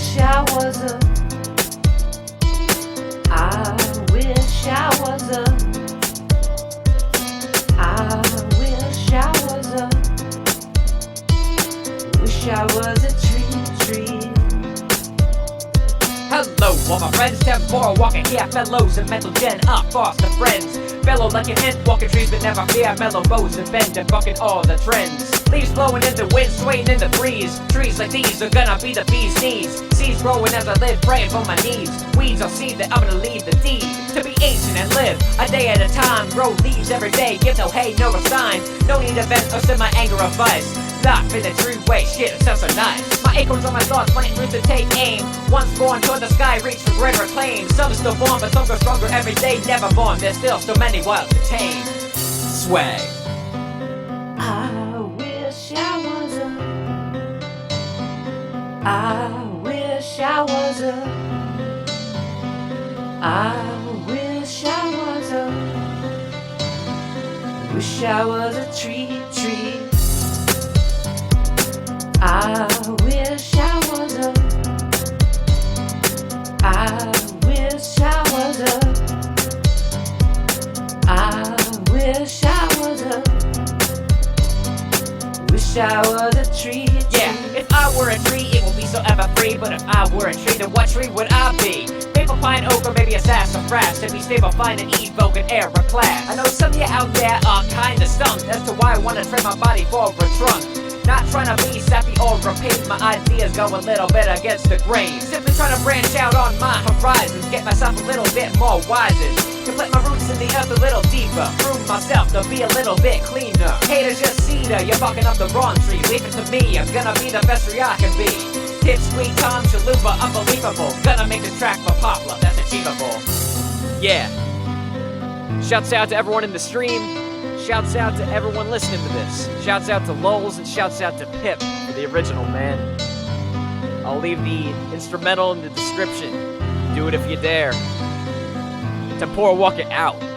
wish I was a. I wish I was a. I wish I was a. Wish I was a tree. Hello, all my friends, 10-4 walking here, fellows and mental gen up, foster friends. Bellow like an ant, walking trees but never fear, mellow bows and bend and bucking all the trends. Leaves blowing in the wind, swaying in the breeze. Trees like these are gonna be the bee's knees. Seeds growing as I live, praying for my needs. Weeds I'll see that I'm gonna leave the deed to be ancient and live a day at a time. Grow leaves every day, give no hate, no resign. No need to vent or send my anger or vice. Life in a true way, shit, it sounds so nice. My acorns on my thoughts, pointing through to take aim. Once born toward the sky, reach for greater claims. Some still born, but some grow stronger every day. Never born, there's still so many wilds to tame. Swag. I wish I was a. I wish I was a. I wish I was a. Wish I was a tree. I wish I was a. I wish I was a. I wish I was a. Wish I was a tree. Yeah, if I were a tree, it would be so ever free. But if I were a tree, then what tree would I be? Maple, pine, oak, or maybe a sassafras. To be stable, fine, and evoke an air of class. I know some of you out there are kinda stumped as to why I wanna trade my body for a trunk. Not trying to be sappy or repeat, my ideas go a little bit against the grain. Simply trying to branch out on my horizons, get myself a little bit more wiser. To put my roots in the earth a little deeper, prove myself to be a little bit cleaner. Haters just cedar, you're fucking up the wrong tree. Leave it to me, I'm gonna be the best tree I can be. Hip, sweet, Tom, Chalupa, unbelievable. Gonna make the track for Poplar, that's achievable. Yeah. Shouts out to everyone in the stream. Shouts out to everyone listening to this. Shouts out to Lowell's and shouts out to Pip for the original, man. I'll leave the instrumental in the description. Do it if you dare. 10-4 walk it out.